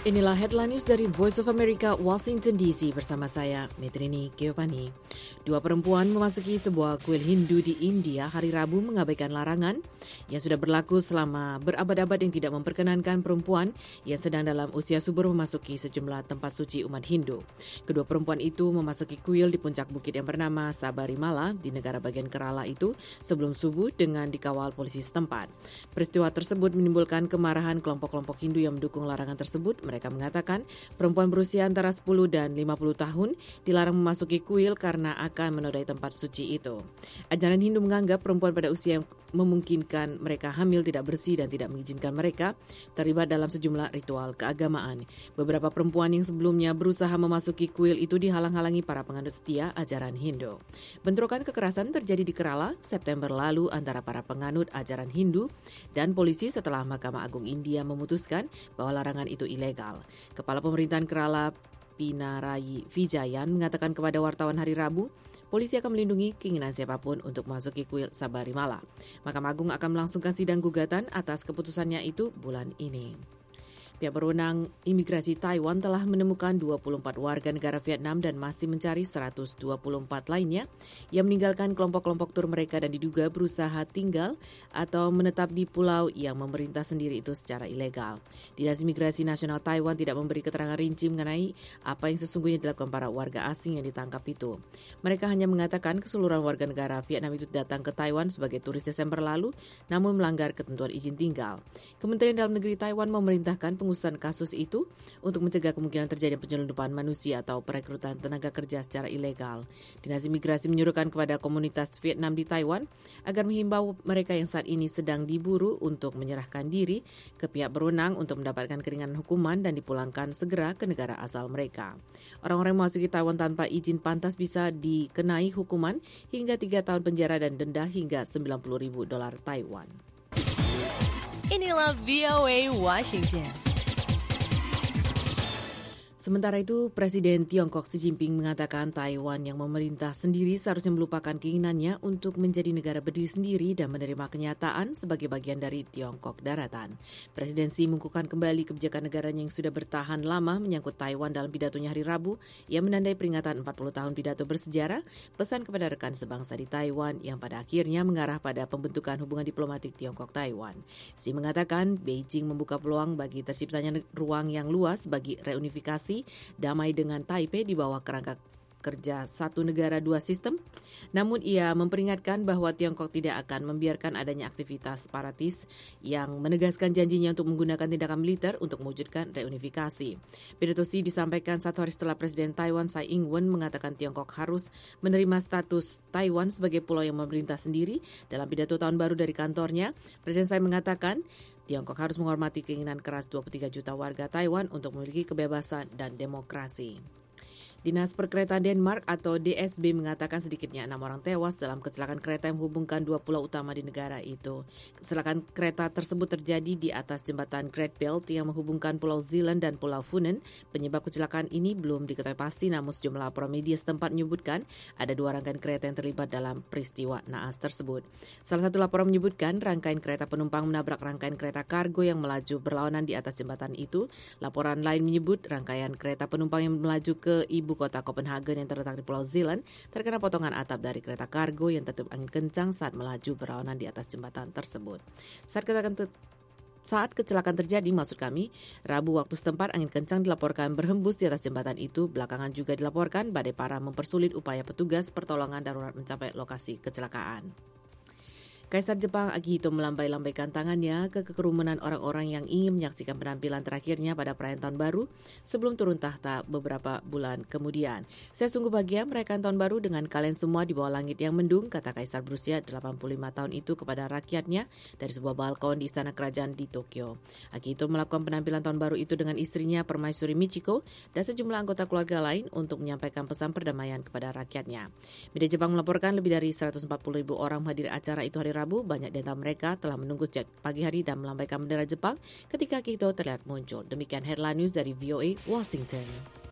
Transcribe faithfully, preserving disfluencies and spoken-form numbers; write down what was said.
Inilah headline news dari Voice of America, Washington D C bersama saya, Metrini Keopani. Dua perempuan memasuki sebuah kuil Hindu di India hari Rabu mengabaikan larangan yang sudah berlaku selama berabad-abad yang tidak memperkenankan perempuan yang sedang dalam usia subur memasuki sejumlah tempat suci umat Hindu. Kedua perempuan itu memasuki kuil di puncak bukit yang bernama Sabarimala di negara bagian Kerala itu sebelum subuh dengan dikawal polisi setempat. Peristiwa tersebut menimbulkan kemarahan kelompok-kelompok Hindu yang mendukung larangan tersebut. Mereka mengatakan perempuan berusia antara sepuluh dan lima puluh tahun dilarang memasuki kuil karena akan menodai tempat suci itu. Ajaran Hindu menganggap perempuan pada usia yang memungkinkan mereka hamil tidak bersih dan tidak mengizinkan mereka terlibat dalam sejumlah ritual keagamaan. Beberapa perempuan yang sebelumnya berusaha memasuki kuil itu dihalang-halangi para penganut setia ajaran Hindu. Bentrokan kekerasan terjadi di Kerala September lalu antara para penganut ajaran Hindu dan polisi setelah Mahkamah Agung India memutuskan bahwa larangan itu ilegal. Kepala Pemerintahan Kerala Pinarayi Vijayan mengatakan kepada wartawan hari Rabu, polisi akan melindungi keinginan siapapun untuk memasuki kuil Sabarimala. Mahkamah Agung akan melangsungkan sidang gugatan atas keputusannya itu bulan ini. Pihak berwenang imigrasi Taiwan telah menemukan dua puluh empat warga negara Vietnam dan masih mencari seratus dua puluh empat lainnya yang meninggalkan kelompok-kelompok tur mereka dan diduga berusaha tinggal atau menetap di pulau yang memerintah sendiri itu secara ilegal. Dinas Imigrasi Nasional Taiwan tidak memberi keterangan rinci mengenai apa yang sesungguhnya dilakukan para warga asing yang ditangkap itu. Mereka hanya mengatakan keseluruhan warga negara Vietnam itu datang ke Taiwan sebagai turis Desember lalu namun melanggar ketentuan izin tinggal. Kementerian Dalam Negeri Taiwan memerintahkan pengusutan kasus itu untuk mencegah kemungkinan terjadi penyelundupan manusia atau perekrutan tenaga kerja secara ilegal. Dinas Imigrasi menyuruhkan kepada komunitas Vietnam di Taiwan agar menghimbau mereka yang saat ini sedang diburu untuk menyerahkan diri ke pihak berwenang untuk mendapatkan keringanan hukuman dan dipulangkan segera ke negara asal mereka. Orang-orang yang memasuki Taiwan tanpa izin pantas bisa dikenai hukuman hingga tiga tahun penjara dan denda hingga sembilan puluh ribu dolar Taiwan. Inilah V O A Washington. Sementara itu, Presiden Tiongkok Xi Jinping mengatakan Taiwan yang memerintah sendiri seharusnya melupakan keinginannya untuk menjadi negara berdiri sendiri dan menerima kenyataan sebagai bagian dari Tiongkok daratan. Presiden Xi mengukuhkan kembali kebijakan negaranya yang sudah bertahan lama menyangkut Taiwan dalam pidatonya hari Rabu yang menandai peringatan empat puluh tahun pidato bersejarah, pesan kepada rekan sebangsa di Taiwan yang pada akhirnya mengarah pada pembentukan hubungan diplomatik Tiongkok-Taiwan. Xi mengatakan Beijing membuka peluang bagi terciptanya ruang yang luas bagi reunifikasi damai dengan Taipei di bawah kerangka kerja satu negara dua sistem. Namun ia memperingatkan bahwa Tiongkok tidak akan membiarkan adanya aktivitas separatis yang menegaskan janjinya untuk menggunakan tindakan militer untuk mewujudkan reunifikasi. Pidato Xi disampaikan satu hari setelah Presiden Taiwan Tsai Ing-wen mengatakan Tiongkok harus menerima status Taiwan sebagai pulau yang memerintah sendiri. Dalam pidato tahun baru dari kantornya, Presiden Tsai mengatakan Tiongkok harus menghormati keinginan keras dua puluh tiga juta warga Taiwan untuk memiliki kebebasan dan demokrasi. Dinas Perkeretaan Denmark atau D S B mengatakan sedikitnya enam orang tewas dalam kecelakaan kereta yang menghubungkan dua pulau utama di negara itu. Kecelakaan kereta tersebut terjadi di atas jembatan Great Belt yang menghubungkan Pulau Zealand dan Pulau Funen. Penyebab kecelakaan ini belum diketahui pasti, namun sejumlah laporan media setempat menyebutkan ada dua rangkaian kereta yang terlibat dalam peristiwa naas tersebut. Salah satu laporan menyebutkan rangkaian kereta penumpang menabrak rangkaian kereta kargo yang melaju berlawanan di atas jembatan itu. Laporan lain menyebut rangkaian kereta penumpang yang melaju ke ibu kota Copenhagen yang terletak di Pulau Zealand terkena potongan atap dari kereta kargo yang tertiup angin kencang saat melaju berlawanan di atas jembatan tersebut. Saat kecelakaan, te- saat kecelakaan terjadi, maksud kami, Rabu waktu setempat angin kencang dilaporkan berhembus di atas jembatan itu. Belakangan juga dilaporkan badai parah mempersulit upaya petugas pertolongan darurat mencapai lokasi kecelakaan. Kaisar Jepang Akihito melambai-lambaikan tangannya ke kerumunan orang-orang yang ingin menyaksikan penampilan terakhirnya pada perayaan Tahun Baru sebelum turun tahta beberapa bulan kemudian. Saya sungguh bahagia merayakan Tahun Baru dengan kalian semua di bawah langit yang mendung, kata Kaisar berusia delapan puluh lima tahun itu kepada rakyatnya dari sebuah balkon di Istana Kerajaan di Tokyo. Akihito melakukan penampilan Tahun Baru itu dengan istrinya Permaisuri Michiko dan sejumlah anggota keluarga lain untuk menyampaikan pesan perdamaian kepada rakyatnya. Media Jepang melaporkan lebih dari seratus empat puluh ribu orang menghadiri acara itu hari Rabu. Banyak di antara mereka telah menunggu sejak pagi hari dan melambaikan bendera Jepang ketika Akihito terlihat muncul. Demikian headline news dari V O A Washington.